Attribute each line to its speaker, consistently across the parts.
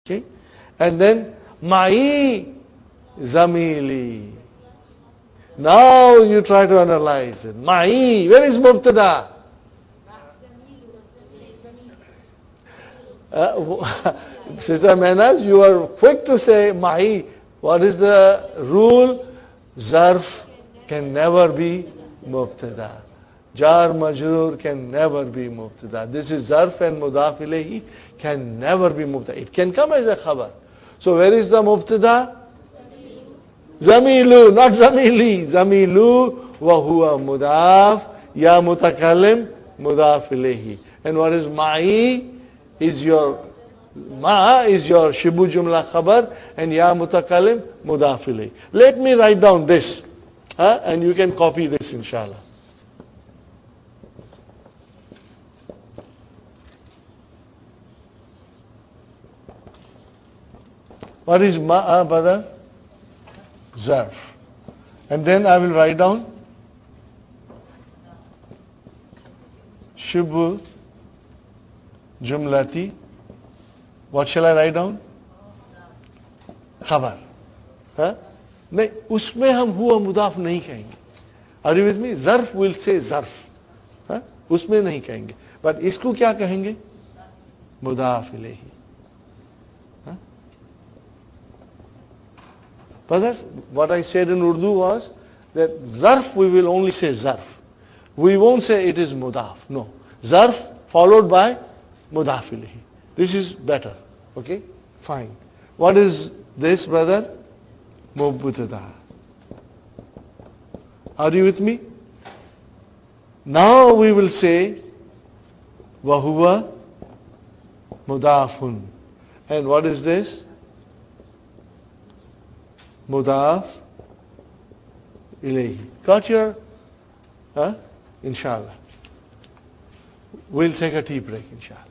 Speaker 1: Okay? And then, Ma'i Zamili. Now you try to analyze it. Ma'i, where is Mubtada? Sister Menas, you are quick to say Ma'i. What is the rule? Zarf can never be Mubtada. Jar Majroor can never be Mubtada. This is Zarf and Mudaf ilayhi can never be Mubtada. It can come as a khabar. So where is the Mubtada? Zamilu, not Zamili. Zamilu wa huwa mudaf, ya mutakallim mudaf ilayhi. And what is Ma'i? Is your Ma is your Shibu Jumla Khabar and Ya Mutakallim Mudaf ilayhi. Let me write down this. And you can copy this inshallah. What is Ma, brother? Zarf. And then I will write down Shibu Jumlati. What shall I write down? Khabar. नहीं, उसमें हम हुआ मुदाफ नहीं कहेंगे. Are you with me? Zarf will say zarf. उसमें नहीं कहेंगे. But इसको क्या कहेंगे? मुदाफ इलेही. Brothers, what I said in Urdu was that zarf we will only say zarf. We won't say it is mudaf. No. Zarf followed by mudaf ilayhi. This is better. Okay? Fine. What is this, brother? Mubtada. Are you with me? Now we will say wahuwa mudafun. And what is this? Mudaf ilayhi. Got your? Inshallah. We'll take a tea break, inshallah.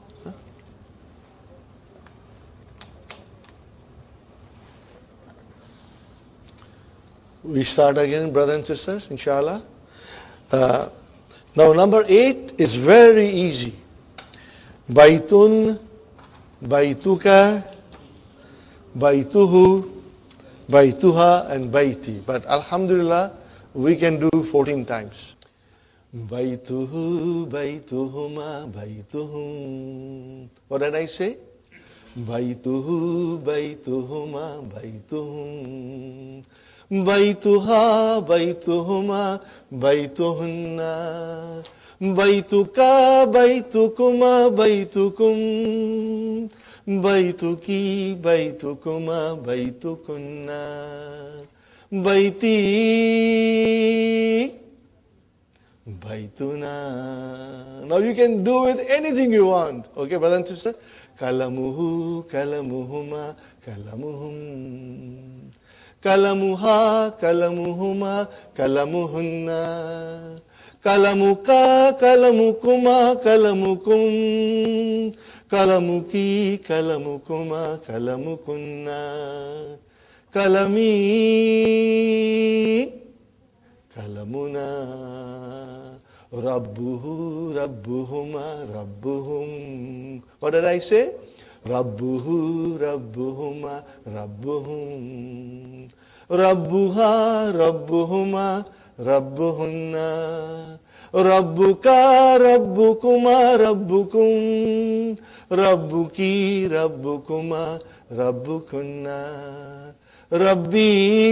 Speaker 1: We start again, brothers and sisters, inshallah. Now, number 8 is very easy. Baitun, baituka, baituhu, baituha, and baiti. But alhamdulillah, we can do 14 times. Baituhu, baituhuma, baituhum. What did I say? Baituhu, baituhuma, baituhum. Baituha, baituhuma, baituhunna. Baituka, baitukuma, baitukum. Baituki, baitukuma, baitukunna. Baiti, baituna. Now you can do with anything you want. Okay, brother and sister? Kalamuhu, kalamuhuma, kalamuhum. Kalamuha, kalamuhuma, kalamuhunna. Kalamuka, kalamukuma, kalamukum. Kalamuki, kalamukuma, kalamukunna. Kalami, kalamuna. Rabbuhu, rabbuhuma, rabbuhum. What did I say? Rabbuhu, rabbuhuma, rabbuhum. Rabbuha, rabbuhuma, rabbuhunna. Rabbuka, rabbukuma, rabbukum. Rabbuki, rabbukuma, rabbukunna. Rabbi,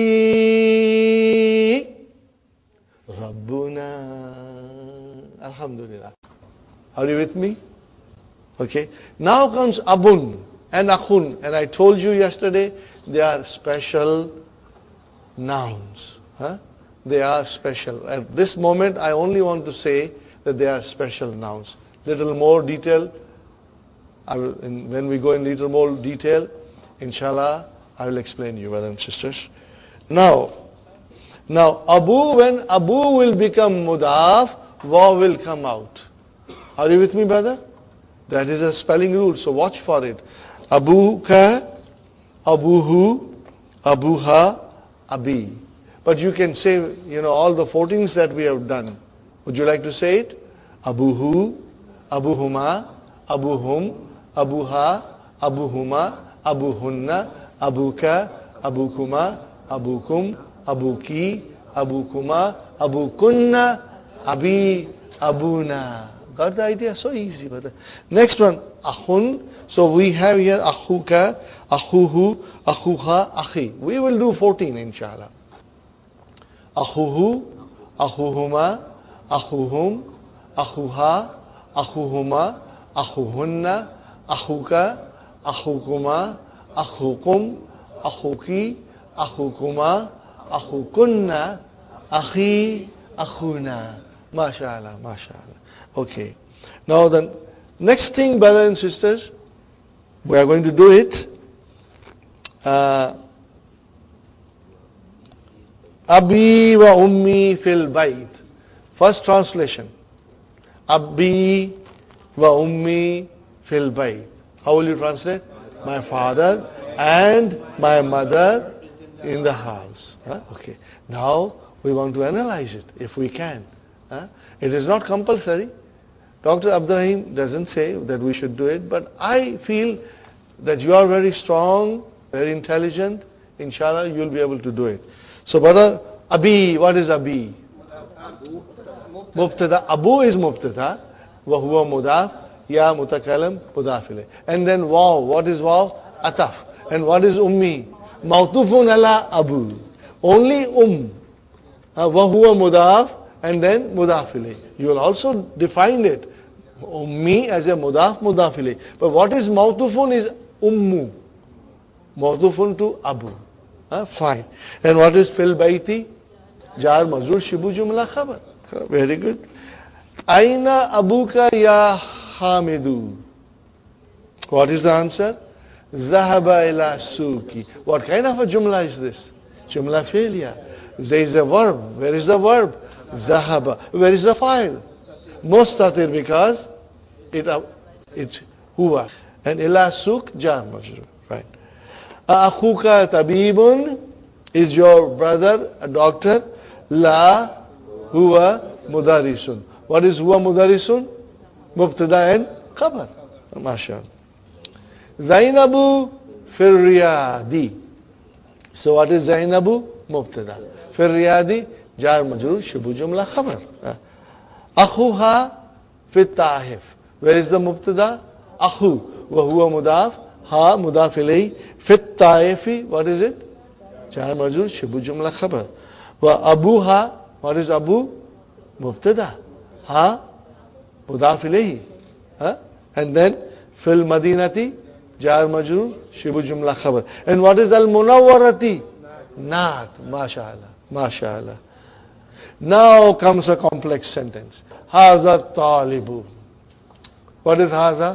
Speaker 1: Rabbuna. Alhamdulillah. Are you with me? Okay. Now comes abun and akhun. And I told you yesterday, they are special nouns. They are special. At this moment, I only want to say that they are special nouns. Little more detail. When we go in little more detail, inshallah, I will explain you, brothers and sisters. Now, abu, when abu will become mudaf, waw will come out. Are you with me, brother? That is a spelling rule, so watch for it. Abuka, abuhu, abuha, abi. But you can say, all the 14s that we have done. Would you like to say it? Abuhu, abuhuma, abuhum, abuha, abuhuma, abuhunna, abuka, abukuma, abukum, abuki, abukuma, abukunna, abi, abuna. Got the idea? So easy. But next one, akhun. So we have here akhuka, akhuhu, akhuha, akhi. We will do 14 inshallah. Akhuhu, akhuhuma, akhuhum, akhuha, akhuhuma, akhuhunna, akhuka, akhukuma, akhukum, akhuki, akhukuma, akhukunna, akhi, akhuna. MashaAllah, MashaAllah. Okay. Now the next thing, brothers and sisters, we are going to do it. Abi wa ummi fil bayt. First translation. Abi wa ummi fil bayt. How will you translate? My father and my mother in the house. Okay. Now we want to analyze it if we can. It is not compulsory. Dr. Abdurrahim doesn't say that we should do it, but I feel that you are very strong, very intelligent. Inshallah, you will be able to do it. So, brother, Abi, what is Abi? Mubtada. Abu is Mubtada. Wa huwa mudaf. Ya mutakalam mudaf ilayh. And then Waw. What is Waw? Ataf. And what is Ummi? Mawtufun ala Abu. Only Wa huwa mudaf. And then mudaf ilayh. You will also define it. Ummi as a mudaf, mudaf ilayh. But what is mawtufun is ummu. Mawtufun to Abu. Fine. And what is fil bayti? Jar majrur shibu jumla khabar. Very good. Aina abuka ya Hamidu. What is the answer? Zahaba ila suki. What kind of a jumla is this? Jumla failure. There is a verb. Where is the verb? Zahaba. Where is the file? Mustatir, because it's huwa. And ila suk jar majrur. Right. Akhuka tabibun. Is your brother a doctor? La huwa mudarisun. What is huwa mudarisun? Mubtada and khabar. MashaAllah. Zainabu fil riyadi. So what is Zainabu? Mubtada. Fil riyadi jar majrur shibu jumla khabar. Akhuha fit tahif. Where is the mubtada? Akhu. Wa huwa mudaf. Ha mudaf ilayhi. Fit tahifi. What is it? Jar majrur shibu jumla khabar. Wa abuha. What is Abu? Mubtada. Ha mudaf ilayhi. And then fil madinati jar majrur shibu jumla khabar. And what is al munawwarati? Naat. MashaAllah. MashaAllah. Now comes a complex sentence. Haza talibu. What is haza?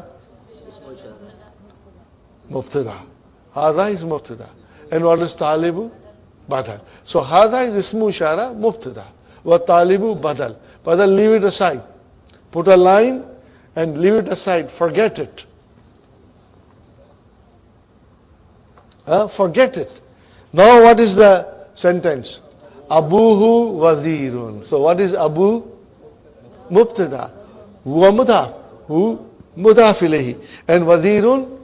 Speaker 1: Mubtada. Haza is mubtada. And what is talibu? Badal. So haza is ismu ishara, mubtada. Wa talibu badal. Badal, leave it aside. Put a line and leave it aside. Forget it. Forget it. Now what is the sentence? Abuhu wazirun. So what is Abu? Mubtada. Huwa mudaf. Hu mudaf ilayhi. And wazirun?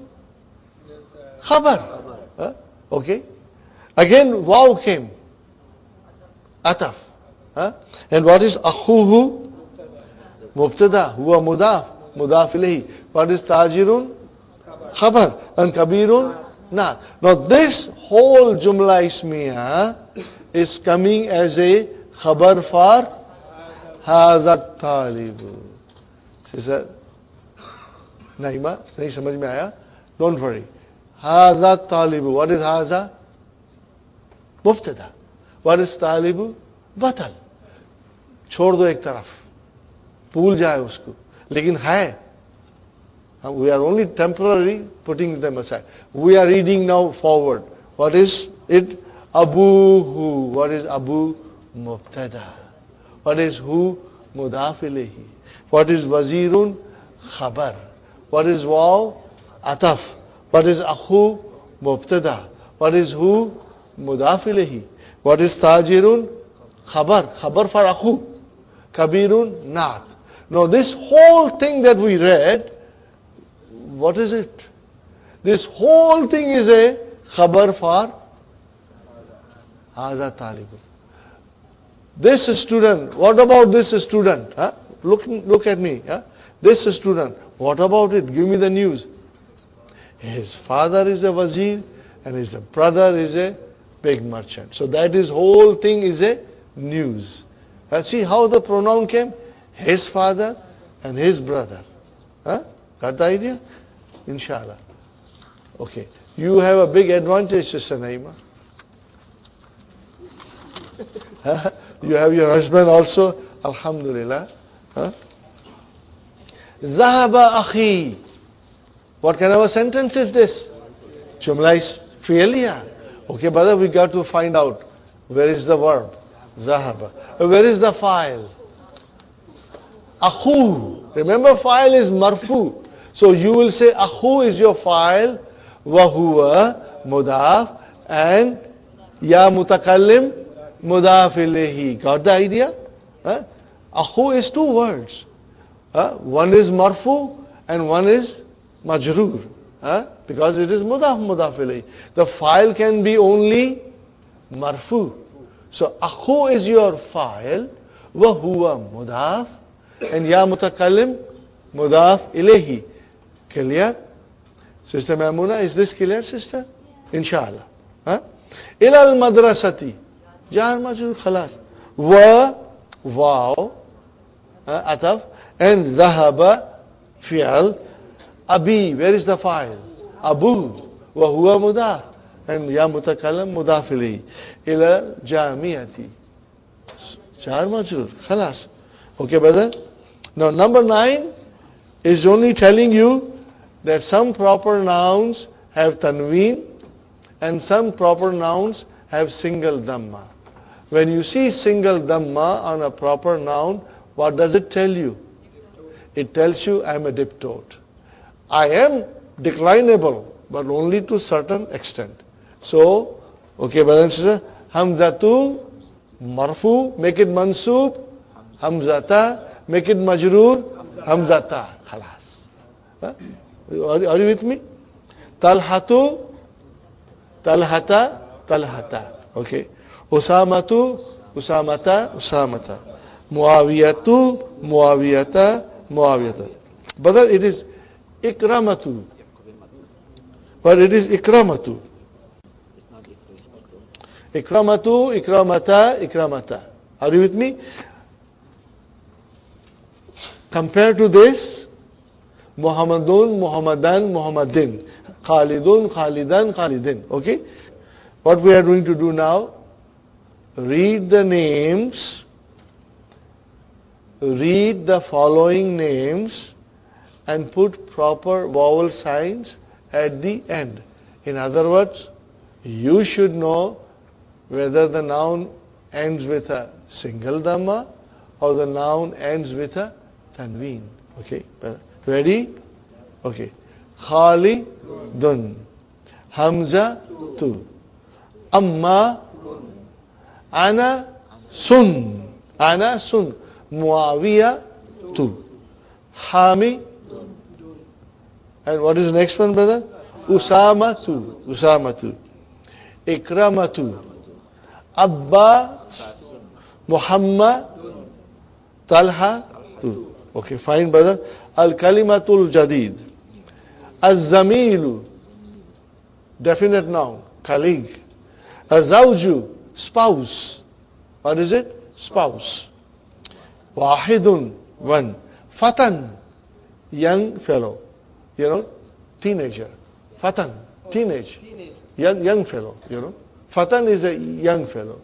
Speaker 1: Khabar. Okay. Again waw came. Ataf. And what is akhuhu? Mubtada. Huwa mudaf. Mudaf ilayhi. What is tajirun? Khabar. And kabirun? Naat. Now this whole jumla ismiya is coming as a khabar for Haza talibu. Sister Naima, nahi samajh mein aaya? Don't worry. Haza talibu. What is haza? Mubtada. What is talibu? Batal. छोड़ दो एक तरफ. भूल जाए उसको. लेकिन है. We are only temporarily putting them aside. We are reading now forward. What is it? Abuhu. What is Abu? Mubtada. What is Hu? Mudaf ilayhi. What is Wazirun? Khabar. What is Waw? Ataf. What is Akhu? Mubtada. What is Hu? Mudaf ilayhi. What is Tajirun? Khabar. Khabar for Akhu. Kabirun? Naat. Now this whole thing that we read, what is it? This whole thing is a khabar for Hada Talibun. This student, what about this student? Huh? Look at me. Huh? This student, what about it? Give me the news. His father is a wazir and his brother is a big merchant. So that is whole thing is a news. See how the pronoun came? His father and his brother. Huh? Got the idea? Inshallah. Okay. You have a big advantage, Sister Naima. You have your husband also. Alhamdulillah. Huh? Zahaba akhi. What kind of a sentence is this? Jumla is fi'liya. Okay, brother, we got to find out where is the verb. Zahaba. Where is the file? Akhu. Remember, file is marfu. So you will say akhu is your file, wa huwa mudaf, and ya mutakallim mudaf ilayhi. Got the idea? Huh? Akhu is two words. One is marfu and one is majroor. Because it is mudaf ilayhi. The file can be only marfu. So akhu is your file, wa huwa mudaf, and ya mutakallim mudaf ilayhi. Clear? Sister Maimuna, is this clear, sister? Inshallah. Ila al-madrasati. Jar majrur khalas. Wa, wow, ataf, and zahaba, fi'al. Abi, where is the file? Abu, wa huwa mudaf, and ya mutakallam mudaf ilayhi. Ila jamiyati. Jar majrur khalas. Okay, brother? Now, number 9 is only telling you that some proper nouns have tanween and some proper nouns have single dhamma. When you see single dhamma on a proper noun, what does it tell you? It tells you I am a diptote. I am declinable, but only to certain extent. So, okay, brother and sister, hamzatu, marfu, make it mansub, hamzata, make it majroor, hamzata, khalas. Are you with me? Talhatu, talhata, talhata. Okay. Usamatu, usamata, usamata. Muawiyatu, muawiyata, muawiyata. But it is ikramatu. But it is ikramatu. Ikramatu, ikramata, ikramata. Are you with me? Compared to this, Muhammadun, Muhammadan, Muhammadin. Khalidun, Khalidan, Khalidin. Okay? What we are going to do now, read the names, read the following names, and put proper vowel signs at the end. In other words, you should know whether the noun ends with a single dhamma or the noun ends with a tanween. Okay? Ready? Okay. Khalidun. Hamza tu. Amma. Ana sun. Ana sun. Muawiya tu. Hami. And what is the next one, brother? Usama tu. Usama tu. Ikrama tu. Abba. Muhammad. Talha tu. Okay, fine, brother. Al-kalimatul jadid. Az-zamilu, definite noun, colleague. Az-zawju, spouse. What is it? Spouse. Wahidun, one. Fatan, young fellow. You know, teenager. Fatan, teenage. Young fellow, you know. Fatan is a young fellow.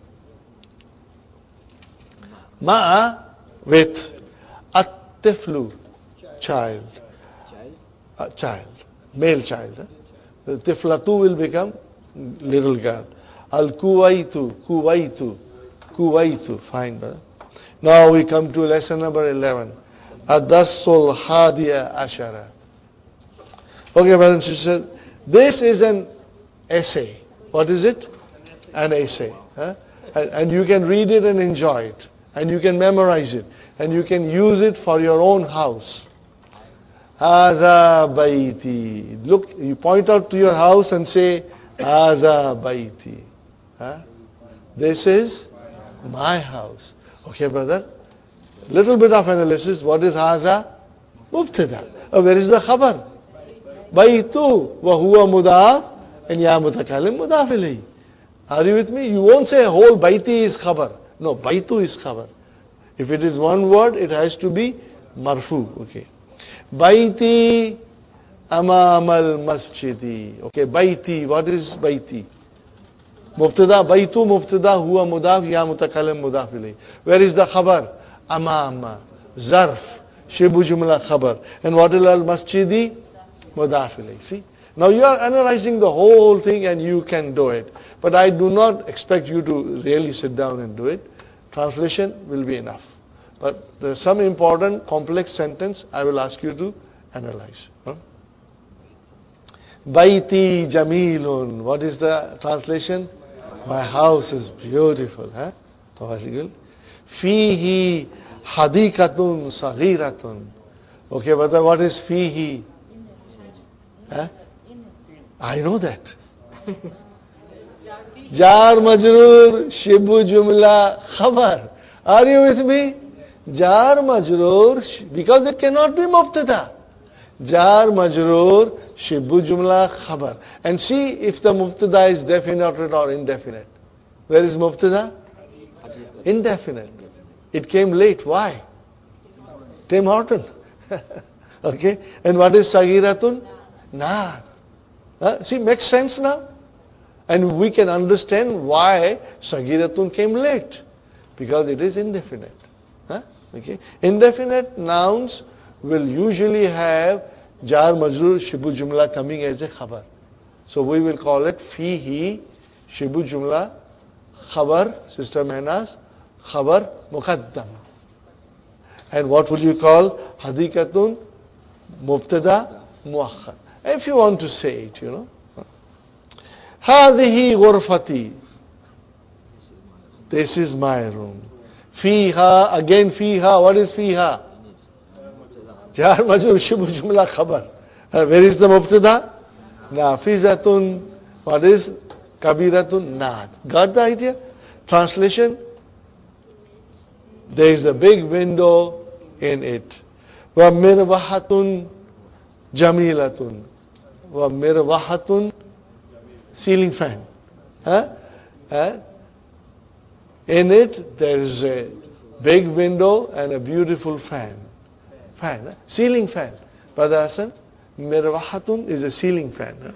Speaker 1: Ma'a, with. Tiflu, child. Child. Male child. The tiflatu will become little girl. Al-kuwaitu, kuwaitu, kuwaitu. Fine, brother. Now we come to lesson number 11. Ad-dassul hadiya ashara. Okay, brothers and sisters. This is an essay. What is it? An essay. And you can read it and enjoy it. And you can memorize it. And you can use it for your own house. Haza baiti. Look, you point out to your house and say, Haza baiti. Huh? This is my house. Okay, brother? Little bit of analysis. What is haza? Mubtada. Where is the khabar? Baitu wa huwa mudaf and ya mutakalim mudaf ilayhi. Are you with me? You won't say whole baiti is khabar. No, baitu is khabar. If it is one word, it has to be marfu. Okay. Baiti amamal masjidi. Okay, baiti. What is baiti? Mubtada, baitu mubtada, huwa mudaf, ya mutakalim mudaf ilayhi. Where is the khabar? Amama, zarf, shibu jumla khabar. And what is al-masjidi? Mudaf ilayhi. See? Now you are analyzing the whole thing and you can do it. But I do not expect you to really sit down and do it. Translation will be enough. But there's some important complex sentence I will ask you to analyze. Baiti jamilun. What is the translation? My house is beautiful. Huh? Possible. Fihi hadikatun saghiratun. Okay, but what is fihi? Huh? I know that. Jar majroor shibu jumla khabar. Are you with me? Jar majroor, because it cannot be mubtada. Jar majroor shibu jumla khabar. And see if the mubtada is definite or indefinite. Where is mubtada? Indefinite. It came late. Why? Tim Horton. Okay. And what is sagiratun? Naat. See, makes sense now? And we can understand why sagiratun came late. Because it is indefinite. Okay. Indefinite nouns will usually have jar majroor shibu jumla coming as a khabar. So we will call it fihi shibu jumla khabar, Sister Mehnas, khabar muqaddam. And what will you call hadikatun mubtada muakhar. If you want to say it, you know. Hadihi ghurfati. This is my room. Fiha, again fiha. What is fiha? Jar majroor shibu jumla khabar. Where is the mubtada? Nafizatun. What is kabiratun? Naat. Got the idea? Translation? There is a big window in it. Wa mirwahatun jamilatun. Wa mirwahatun, ceiling fan. In it there is a big window and a beautiful fan. Ceiling fan. Brother Hassan, mirwahatun is a ceiling fan.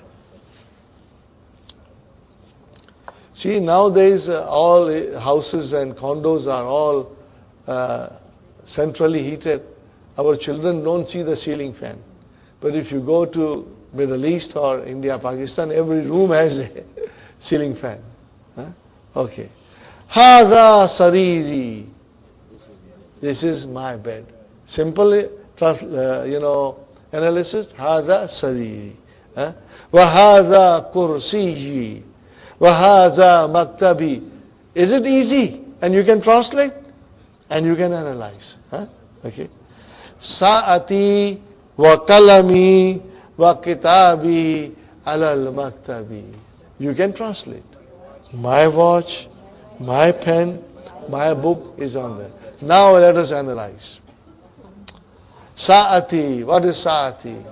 Speaker 1: See, nowadays all houses and condos are all centrally heated. Our children don't see the ceiling fan. But if you go to Middle East or India, Pakistan, every room has a ceiling fan. Okay. Hadha sariri. This is my bed. Simple, analysis. Hadha sariri. Wa hadha kursiyi. Wa hadha maktabi. Is it easy? And you can translate and you can analyze. Okay. Sa'ati wa kalami wa kitabi alal maktabi. You can translate. My watch, my pen, my book is on there. Now let us analyze. Sa'ati. What is sa'ati?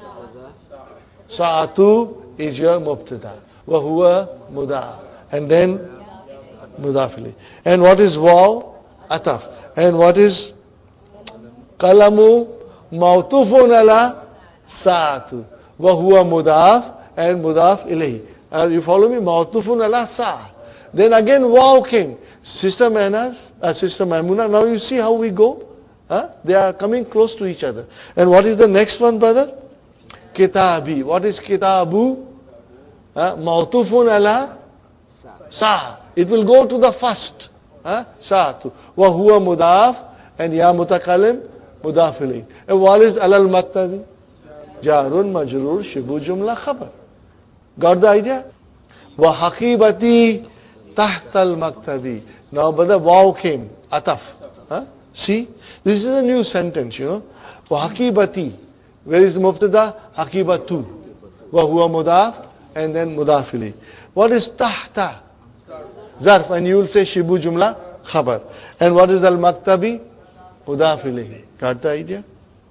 Speaker 1: Sa'atu is your mubtada. Wa huwa mudaf. And then mudafili. And what is waw? Ataf. And what is kalamu? Mawtufun ala sa'atu. Wa huwa mudaf and mudaf ilayhi. You follow me? Mawtufun ala sa'. Then again waw came. Sister Mehnas, Sister Maimuna, now you see how we go? They are coming close to each other. And what is the next one, brother? Kitabi. What is kitabu? Mawtufun ala sa'. It will go to the first. Sa'atu. Wa huwa mudaf and ya mutakalim mudaf ilayhi. And what is alal maktabi? Jarun majrur shibu jumla khabar. Got the idea? Wa haqibati tahtal maktabi. Now brother, waw came. Ataf. See? This is a new sentence, Wa haqibati. Where is the mubtada? Aqibatu. Wa huwa mudaf and then mudaf ilayhi. What is tahta? Zarf. And you will say shibu jumla khabar. And what is al-maktabi? Mudaf ilayhi. Got the idea?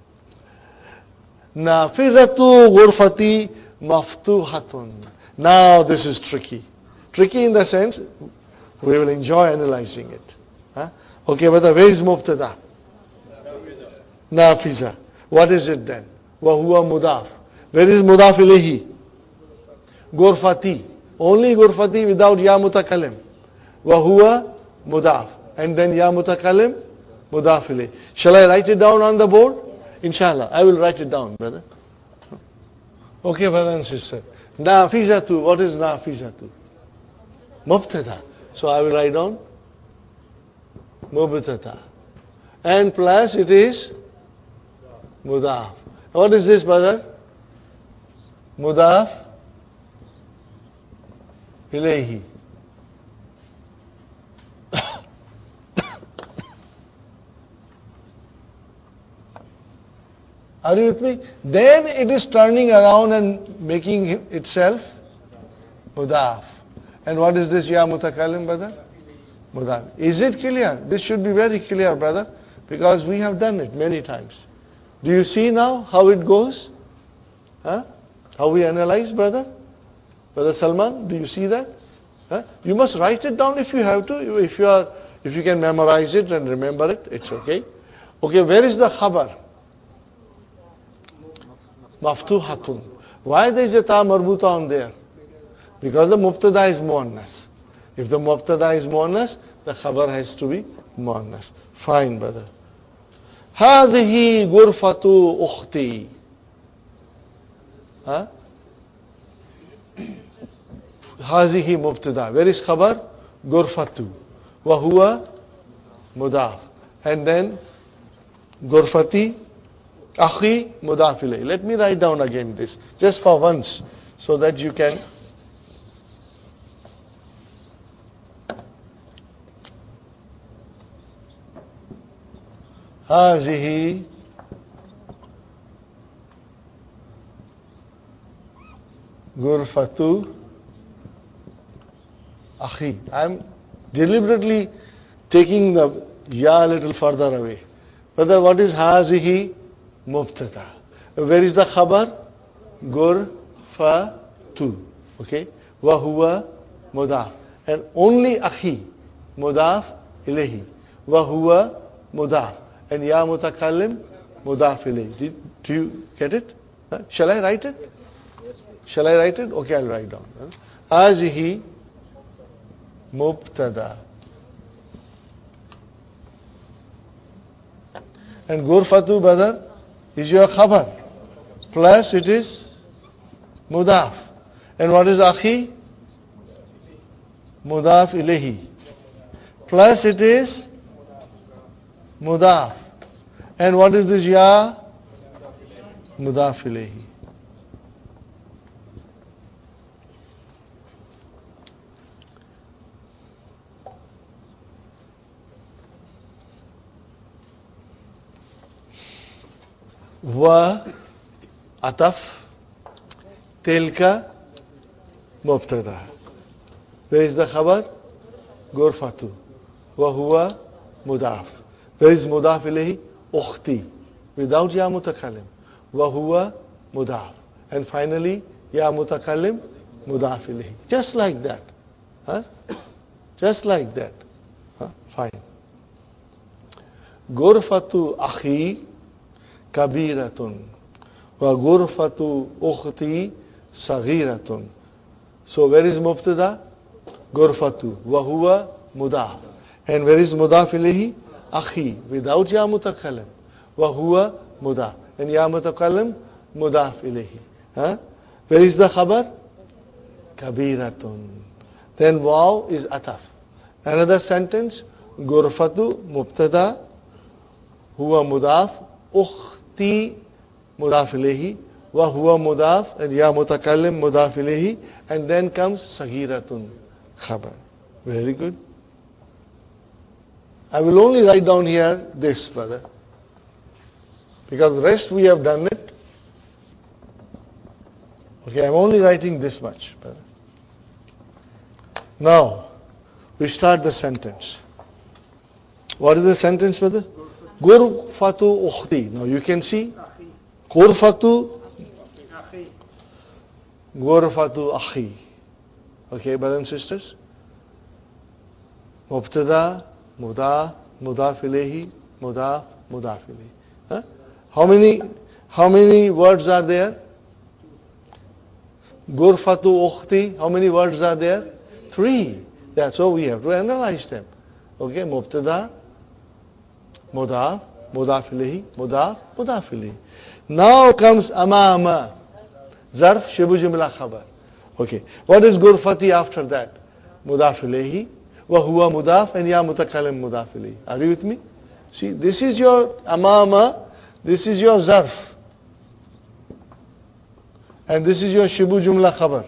Speaker 1: Nafizatu ghurfati maftuhatun. Now this is tricky. Tricky in the sense, we will enjoy analyzing it. Huh? Okay, but where is mubtada? Nafiza. What is it then? Wa huwa mudaf. Where is mudaf ilayhi? Ghurfati. Only ghurfati without ya mutakallim. Wa huwa mudaf. And then ya mutakallim, mudaf ilayhi. Shall I write it down on the board? Inshallah, I will write it down, brother. Okay, brother and sister. Nafizatu. What is nafizatu? Mubtada. So I will write down mubtada. And plus it is mudaf. What is this, brother? Mudaf ilayhi. Are you with me? Then it is turning around and making itself mudaf. And what is this ya mutakallim, brother? Mudaf. Is it clear? This should be very clear, brother, because we have done it many times. Do you see now how it goes? Huh? How we analyze, brother? Brother Salman, do you see that? Huh? You must write it down if you have to. If you can memorize it and remember it, it's okay. Okay, where is the khabar? Maftuhatun. Why there is a ta marbuta on there? Because the mubtada is muannas. If the mubtada is muannas, the khabar has to be muannas. Fine, brother. هذه غرفة أختي. Huh? هذه مبتدا. Where is khabar? غرفة. وهو مضاف. And then غرفتي أخي مضاف إليه. Let me write down again this, just for once, so that you can. هذه غرفة أخي. I am deliberately taking the ya a little further away. Brother, what is هذه? Mubtada. Where is the khabar? Ghurfatu. Okay. Wa huwa mudaf. And only akhi. Mudaf ilayhi. Wa huwa mudaf. And ya mutakallim, mudaf ilayhi. Do you get it? Huh? Shall I write it? Shall I write it? Okay, I'll write down. Hazihi mubtada. And ghurfatu, brother, is your khabar. Plus it is mudaf. And what is akhi? Mudaf ilayhi. Plus it is mudaf. And what is this ya? Mudaf ilayhi. Wa ataf tilka mubtada. Where is the khabar? Ghurfatu. Wa huwa mudaf. Where is mudaf ilayhi? Ukhti. Without ya mutakallim. Wa huwa mudaf. And finally, ya mutakallim, mudaf ilayhi. Just like that. Huh? Just like that. Huh? Fine. Ghurfatu akhi kabiratun wa ghurfatu ukhti saghiratun. So where is mubtada? Ghurfatu wa huwa mudaf. And where is mudaf ilayhi? Akhi, without ya mutakallim. Wa huwa mudaf. And ya mutakallim, mudaf ilayhi. Huh? Where is the khabar? Kabiratun. Then waw is ataf. Another sentence, ghurfatu mubtada, huwa mudaf, ukhti mudaf ilayhi, wa huwa mudaf, and ya mutakallim mudaf ilayhi, and then comes saghiratun khabar. Very good. I will only write down here this, brother, because the rest we have done it Okay, I'm only writing this much. Now, we start the sentence. What is the sentence, brother? Ghurfatu ukhti. Now you can see. Ghurfatu akhi. Okay, brothers and sisters. Mubtada, mudaf, mudaf ilayhi, mudaf, mudaf ilayhi. Huh? How many words are there? Ghurfatu ukhti. How many words are there? 3. That's how we have to analyze them. Okay, mubtada, mudaf, mudaf ilayhi, mudaf, mudaf ilayhi. Now comes amama. Zarf, shibu jumla khabar. Okay, what is ghurfati after that? Mudaf ilayhi, wa huwa mudaf, and ya mutakallim mudaf ilayhi. Are you with me? See, this is your amama, this is your zarf. And this is your shibu jumla khabar.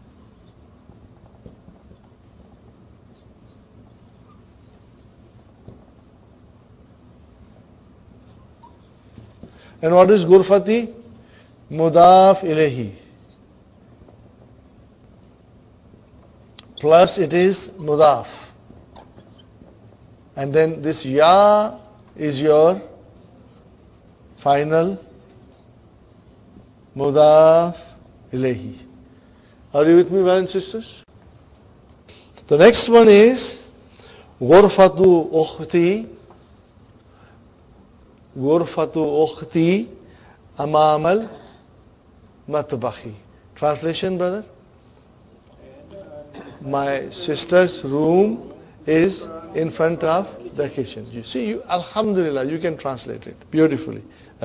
Speaker 1: And what is ghurfati? Mudaf ilayhi. Plus it is mudaf. And then this ya is your final mudaf ilayhi. Are you with me, brothers and sisters? The next one is ghurfatu ukhti. Ghurfatu ukhti amamal matbahi. Translation, brother? My sister's room is in front of the kitchen. You see, alhamdulillah, you can translate it beautifully.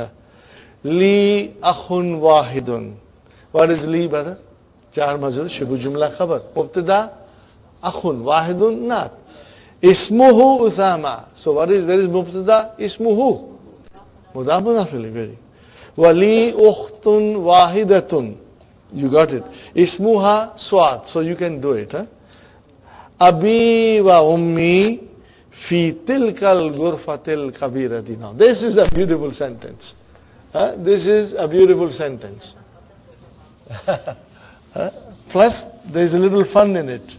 Speaker 1: Li akhun wahidun. What is li, brother? Jar majrur, shibu jumla khabar. Mubtada, akhun, wahidun, not. Ismuhu Usama. So where is mubtada? Ismuhu. Mudaf mudaf ilayhi. Very. Wali ukhtun wahidatun. You got it. Ismuha swat. So you can do it. Abi wa ummi fi tilkal ghurfatil kabirati. Now this is a beautiful sentence. This is a beautiful sentence. Plus there is a little fun in it.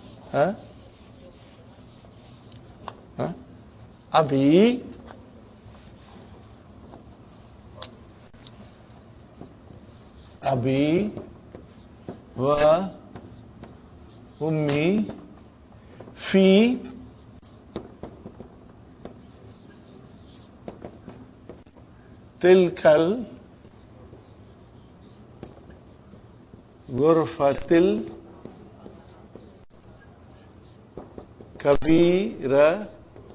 Speaker 1: Abi wa ummi fi tilkal ghurfatil kabirati.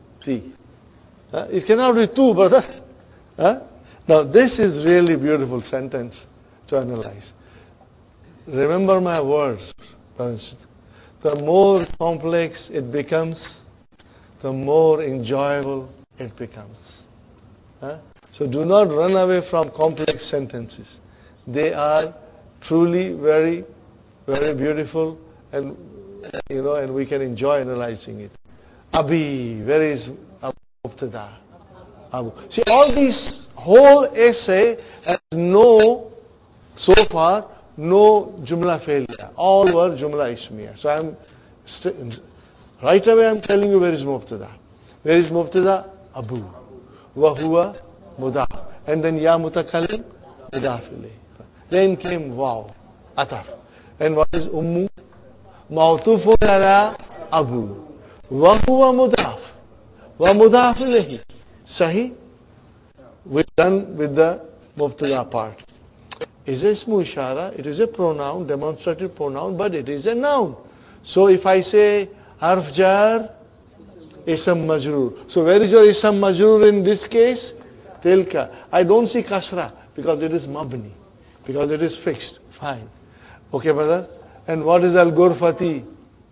Speaker 1: It cannot be two, brother. Now this is really beautiful sentence to analyze. Remember my words. The more complex it becomes, the more enjoyable it becomes. So do not run away from complex sentences. They are truly very, very beautiful, and and we can enjoy analyzing it. Abi, where is Mubtada? Abu. See, all this whole essay has so far, no jumla failure. All were jumla ismiya. So right away I'm telling you where is Mubtada. Where is Mubtada? Abu. Wa huwa mudaf. And then ya mutakallim, mudaf ilayhi. Then came waw, ataf. And what is ummu? Mawtufun ala abu. Wa huwa mudaf. Wa mudaf ilayhi. Sahi? We're done with the Mubtada part. Is a ismu ishara, it is a pronoun, demonstrative pronoun, but it is a noun. So if I say harf jar, ism majroor. So where is your ism majroor in this case? Tilka. I don't see kasra because it is mabni, because it is fixed. Fine. Okay, brother? And what is al-ghurfati?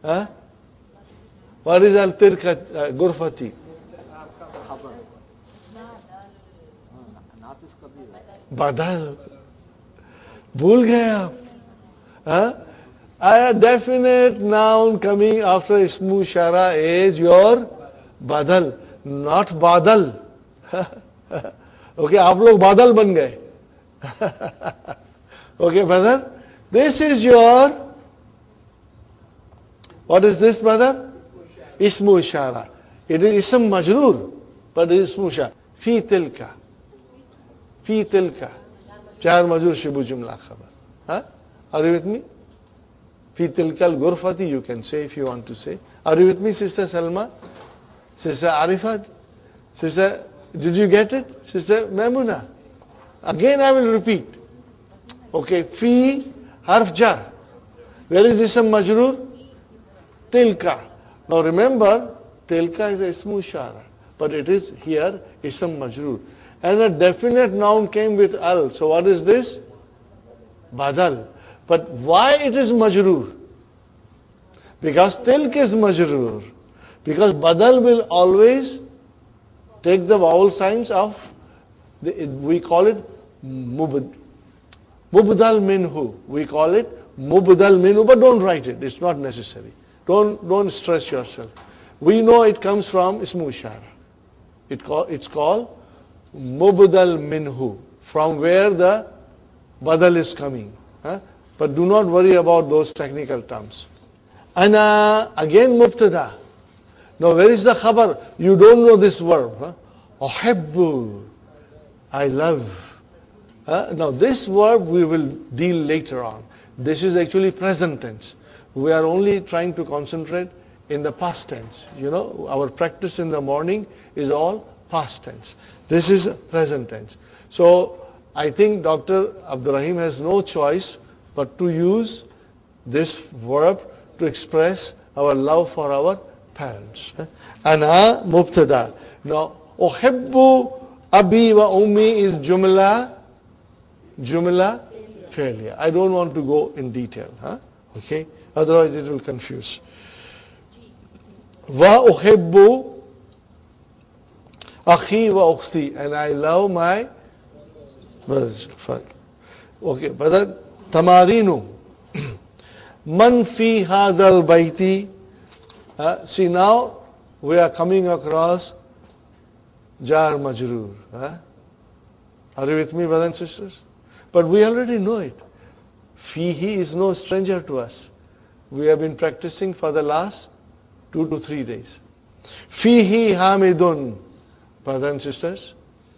Speaker 1: What is al-ghurfati? Badal. Bhul gaye aap. A definite noun coming after ismu ishara is your badal, not badal. Okay, aap log badal ban gaye. Okay, brother? This is your, what is this, brother? Ismu ishara. It is ism majroor, but it is ismu ishara. Fi tilka. Fi tilka. Jar majroor shibu jumla khabar. Huh? Are you with me? Fi tilka al-ghurfati, you can say if you want to say. Are you with me, Sister Salma? Sister Arifat? Sister, did you get it? Sister Maimuna? Again I will repeat. Okay, fi harf jar. Where is this majroor? Tilka. Now remember, tilka is a ismu ishara, but it is here ism majroor. And a definite noun came with al. So what is this? Badal. But why it is majroor? Because tilk is majroor. Because badal will always take the vowel signs of, we call it mubdal minhu. We call it mubdal minhu, but don't write it. It's not necessary. Don't stress yourself. We know it comes from ismu ishara. It's called mubdal minhu, from where the badal is coming. Huh? But do not worry about those technical terms. Ana, again mubtada. Now where is the khabar? You don't know this verb. Huh? Uhibbu, I love. Now this verb we will deal later on. This is actually present tense. We are only trying to concentrate in the past tense. You know, our practice in the morning is all past tense. This is present tense. So I think Dr. Abdurrahim has no choice but to use this verb to express our love for our parents. Ana mubtada. Now, uhibbu abi wa ummi is jumla failure. I don't want to go in detail. Okay? Otherwise it will confuse. Wa uhibbu akhi wa ukhti. And I love my brothers. Fine. Okay, brother. Tamarinu. Man fi hadal baiti. See, now we are coming across jar majroor. Are you with me, brothers and sisters? But we already know it. Fihi is no stranger to us. We have been practicing for the last 2 to 3 days. Fihi hamidun. Brothers and sisters.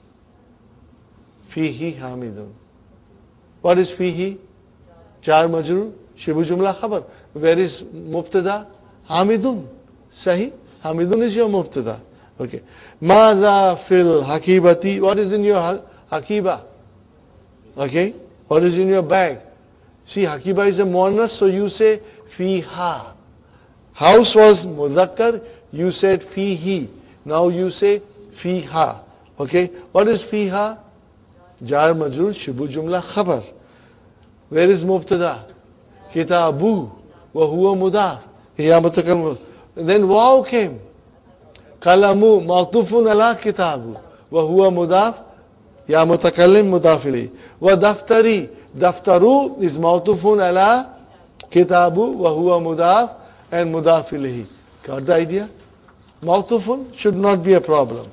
Speaker 1: Fihi hamidun. What is fihi? Jar majroor, shibu jumla khabar. Where is mubtada? Hamidun. Sahi? Hamidun is your mubtada. Okay. Madha fil hakibati. What is in your hakiba? Okay. What is in your bag? See, hakiba is a muannas, so you say fiha. House was muzakkar, you said fihi. Now you say fiha. Okay. What is fiha? Jar majroor, shibu jumla khabar. Where is mubtada? Kitabu wa huwa mudaf. Then waw came. Kalamu ma'tufun ala kitabu wa huwa mudaf. Ya mutakallim mudaf ilayhi. Wa daftari. Daftaru is ma'tufun ala kitabu wa huwa mudaf and mudaf ilayhi. Got the idea? Ma'tufun should not be a problem.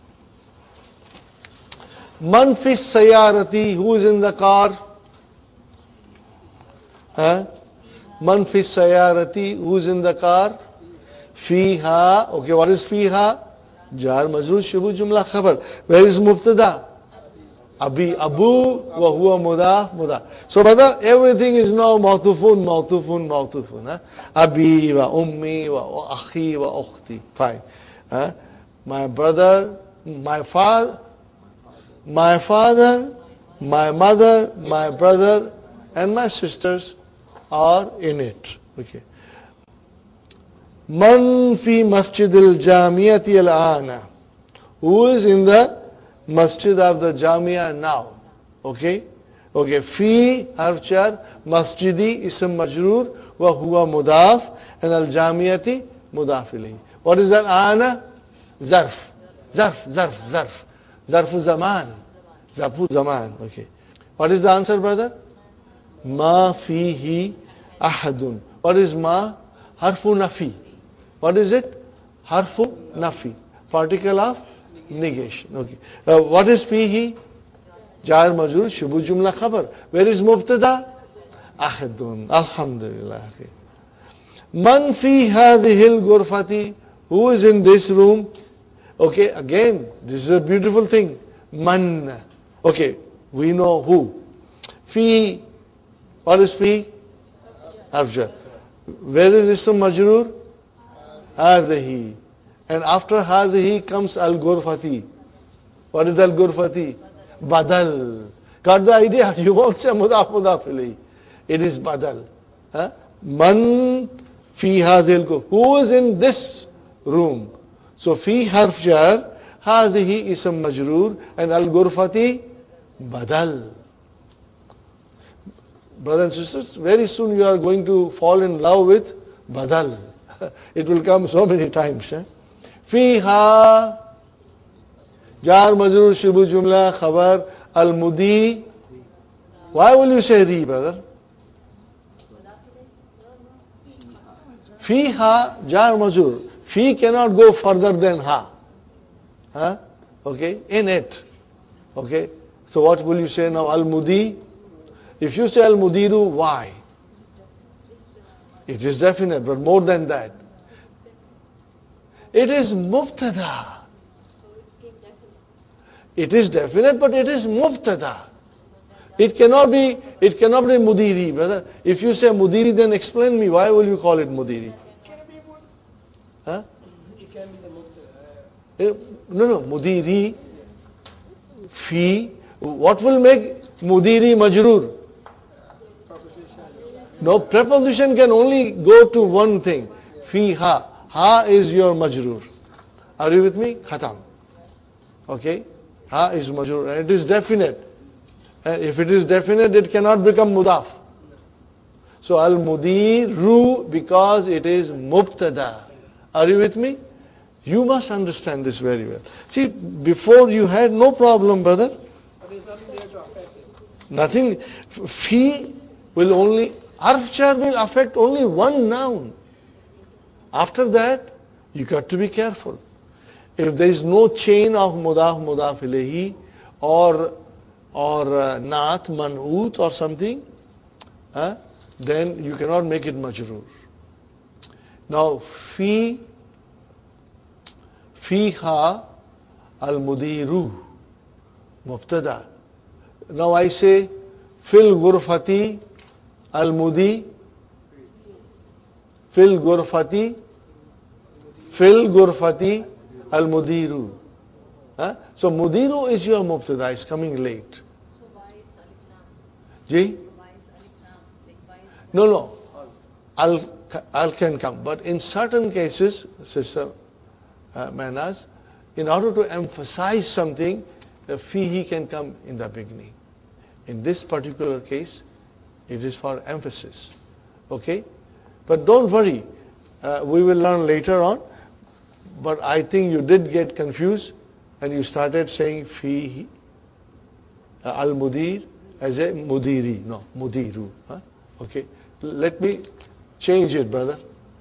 Speaker 1: Man fi sayyarati, who is in the car? Man fi sayyarati, who is in the car? Fiha. Okay, what is fiha? Jar majroor shibu jumla khabar. Where is mubtada? Abi, abu, wa huwa mudaf. So brother, everything is now ma'tufun. Abi, wa ummi, wa akhi, wa ukhti. Fine. My brother, my father, my mother, my brother, and my sisters are in it. Okay. Man fi masjid al-jamiyati al-ana. Who is in the masjid of the jamia now? Okay. Okay. Fi harf jar, masjidi ism majroor wa huwa mudaf and al-jamiyati mudaf ilayhi. What is that? Ana? Zarf. Zarfu zaman. Okay. What is the answer, brother? Ma fihi ahadun. What is ma? Harfu nafi. What is it? Harfu nafi. Particle of negation. Okay. What is fihi? Jar majroor shibu jumla khabar. Where is mubtada? ahadun. Alhamdulillah. Man fi hadhil ghurfati. Who is in this room? Okay, again, this is a beautiful thing. Man. Okay, we know who. Fi. What is fi? Harf. Where is ism majroor? Hadhihi. And after hadhihi comes al-ghurfati. What is al-ghurfati? Badal. Got the idea? You won't say mudaf ilayhi. It is badal. Huh? Man fi hadhil ghurfati. Who is in this room? So fi harf jar, hadhihi ism majroor, and al-ghurfati badal. Brothers and sisters, very soon you are going to fall in love with badal. It will come so many times. Fiha jar majroor shibu jumla khabar al-mudi. Why will you say ri, brother? Fiha jar majroor. Fi cannot go further than ha. Huh? Okay, in it. Okay, so what will you say now? Al-mudi. If you say al-mudiru, why? It is definite, but more than that. It is mubtada. It is definite, but it is mubtada. It cannot be mudiri, brother. If you say mudiri, then explain me, why will you call it mudiri? Huh?
Speaker 2: It can be the mubtada.
Speaker 1: No, mudiri, fi. What will make mudiri majroor? No, preposition can only go to one thing. Fiha. Ha is your majroor. Are you with me? Khatam. Okay? Ha is majroor. And it is definite. And if it is definite, it cannot become mudaf. So al-mudiru, because it is mubtada. Are you with me? You must understand this very well. See, before you had no problem, brother.
Speaker 2: But there's nothing there to affect it.
Speaker 1: Nothing. Fi will only, harf jar will affect only one noun. After that, you got to be careful. If there is no chain of mudaf ilayhi or naat, man'ut or something, then you cannot make it majroor. Now, fiha al-mudiru, mubtada. Now I say, fil ghurfati al-mudi, fil ghurfati al-mudiru. So mudiru is your mubtada, it's coming late.
Speaker 3: So why is alif lam?
Speaker 1: Ji?
Speaker 3: Why is alif lam? Like why is
Speaker 1: No. Al can come. But in certain cases, Sister Manas, in order to emphasize something, the fihi can come in the beginning. In this particular case, it is for emphasis. Okay? But don't worry. We will learn later on. But I think you did get confused and you started saying fihi al-mudir as a mudiri. No, mudiru. Okay? Let me change it, brother.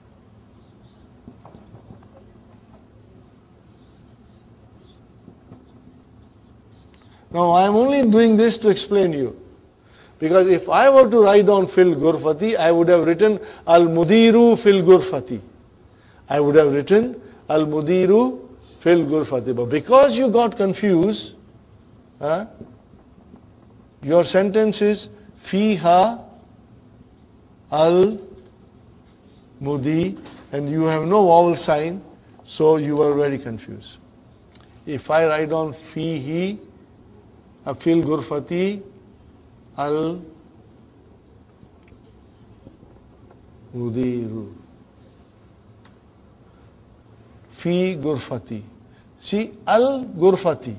Speaker 1: Now I am only doing this to explain you. Because if I were to write down fil ghurfati, I would have written al-mudiru fil ghurfati. I would have written al-mudiru fil ghurfati. But because you got confused, your sentence is fiha al-mudi, and you have no vowel sign, so you were very confused. If I write down fihi fil ghurfati al-mudiru, fi ghurfati. See, al-ghurfati.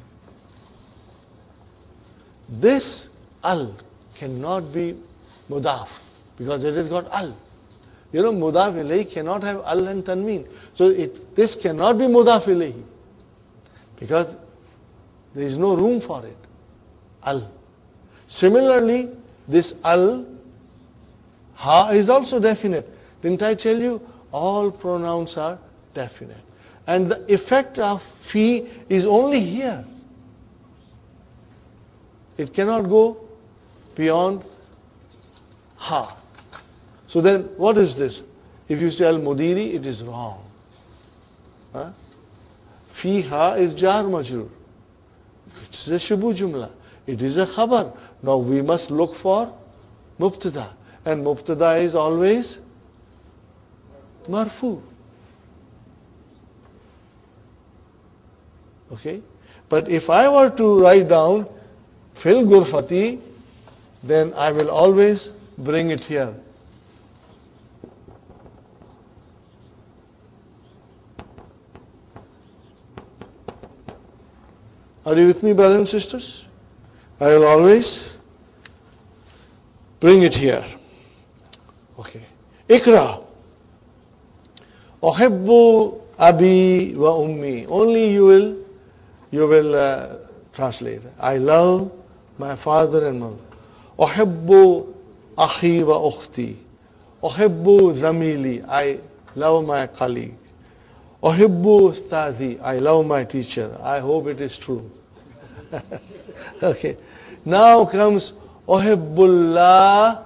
Speaker 1: This al cannot be mudaf because it has got al. You know, mudaf ilayhi cannot have al and tanween. So this cannot be mudaf ilayhi because there is no room for it. Al. Similarly, this al, ha is also definite. Didn't I tell you? All pronouns are definite. And the effect of fi is only here. It cannot go beyond ha. So then what is this? If you say al-mudiri, it is wrong. Huh? Fiha is jar majrur. It is a shubu jumla. It is a khabar. Now we must look for mubtada. And mubtada is always marfu. Okay? But if I were to write down fil gurfati, then I will always bring it here. Are you with me, brothers and sisters? I will always bring it here. Okay. Ikra. Uhibbu abi wa ummi. Only you will translate. I love my father and mother. Uhibbu akhi wa ukhti. Uhibbu zamili. I love my colleague. Uhibbu ustazi. I love my teacher. I hope it is true. Okay. Now comes Uhibbullah.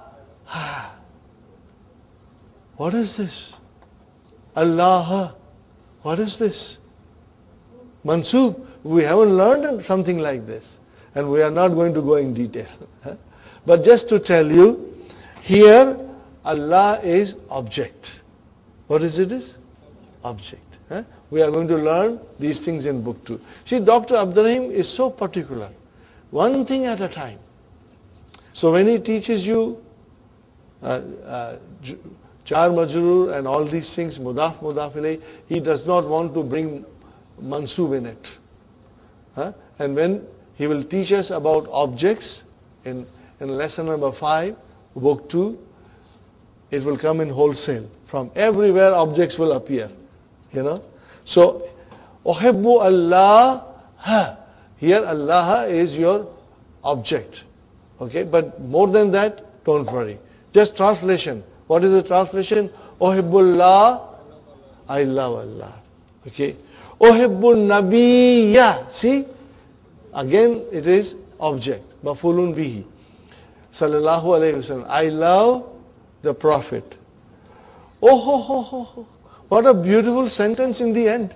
Speaker 1: What is this? Allah. What is this? Mansub. We haven't learned something like this. And we are not going to go in detail. But just to tell you, here Allah is object. What is it? Object. We are going to learn these things in book 2. See, Dr. Abdurrahim is so particular. One thing at a time. So when he teaches you jar majrur and all these things, mudaf, mudaf ilayh, he does not want to bring mansub in it. And when he will teach us about objects in lesson number 5, book 2, it will come in wholesale. From everywhere objects will appear. So, Uhibbu Allah. Here Allah is your object. Okay, but more than that, don't worry. Just translation. What is the translation? Uhibbullah. I love Allah. Okay. Uhibbun Nabiyya. See? Again it is object. Mafulun bihi. Sallallahu alayhi wasallam. I love the Prophet. Oh. What a beautiful sentence in the end.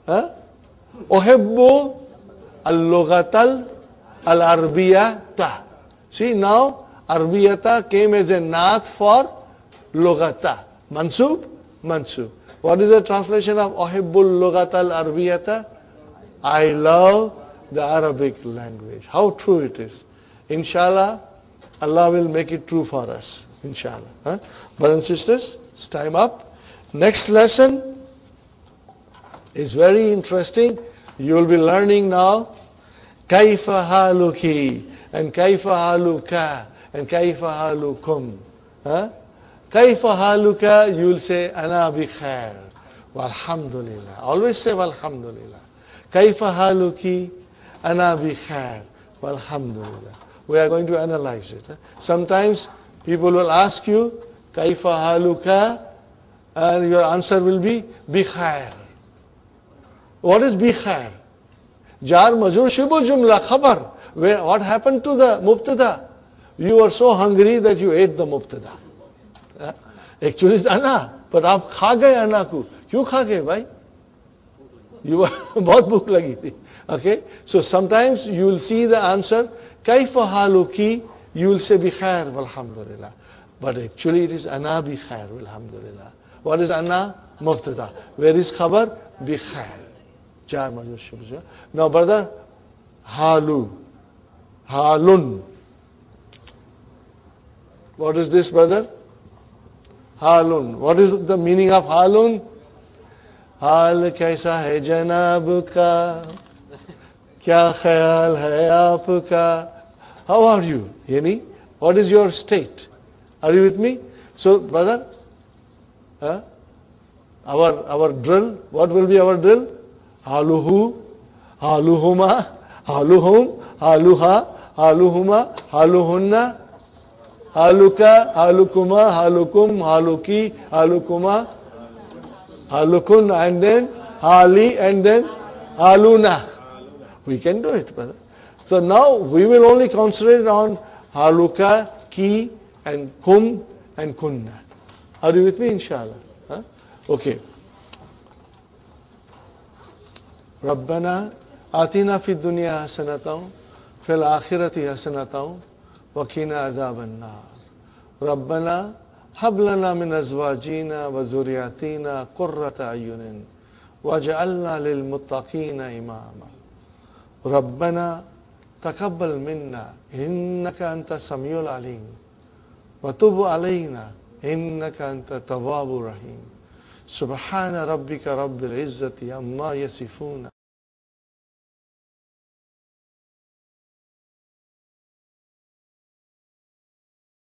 Speaker 1: Uhibbu al-lughatal al-arbiyata. See now, arbiyata came as a naat for lughata. Mansub? Mansub. What is the translation of Uhibbul lughatal arbiyata? I love the Arabic language. How true it is. Inshallah, Allah will make it true for us. Inshallah. Brothers and sisters, it's time up. Next lesson is very interesting. You will be learning now Kaifa haluki and Kaifa haluka and Kaifa halukum. Kaifa haluka, you will say Ana bi khair. Walhamdulillah. Always say Walhamdulillah. Kaifa haluki Ana bi khair. Walhamdulillah. We are going to analyze it. Sometimes people will ask you Kaifa haluka, and your answer will be Bikhair. What is Bikhair? Jar majrur shibul jumla khabar. What happened to the mubtada? You were so hungry that you ate the mubtada. Actually it's ana. But aap kha gaye ana ko. Kyun kha gaye bhai? You were bahut bhook lagi thi. Okay? So sometimes you will see the answer Kaifa haluki, you will say Bikhair walhamdulillah. But actually it is ana bi khair walhamdulillah. What is anna? Mubtada. Where is khabar? Bi khair. Jar majrur shibh. Now brother, halu. Halun. What is this, brother? Halun. What is the meaning of halun? Hal kaisa hai janab ka? Kya khayal hai aapka? How are you? Yani, what is your state? Are you with me? So, brother, our drill, what will be our drill? Haluhu, haluhuma, haluhum, haluha, haluhuma, haluhunna, haluka, halukuma, halukum, haluki, halukuma, halukun, and then hali, and then haluna. We can do it, brother. So now we will only concentrate on haluka, ki, and kum and kunna. Are you with me, inshallah? Huh? Okay. Rabbana atina fid dunya hasanatan fil akhirati hasanatan wa qina adhaban nar. Rabbana hab lana min azwajina wa zurriyatina qurrata ayunin waj'alna lil muttaqina imama. Rabbana taqabbal minna innaka antas samiul alim wa tub alayna innaka antat tawwabur rahim. Subhana rabbika rabbil izzati amma yasifun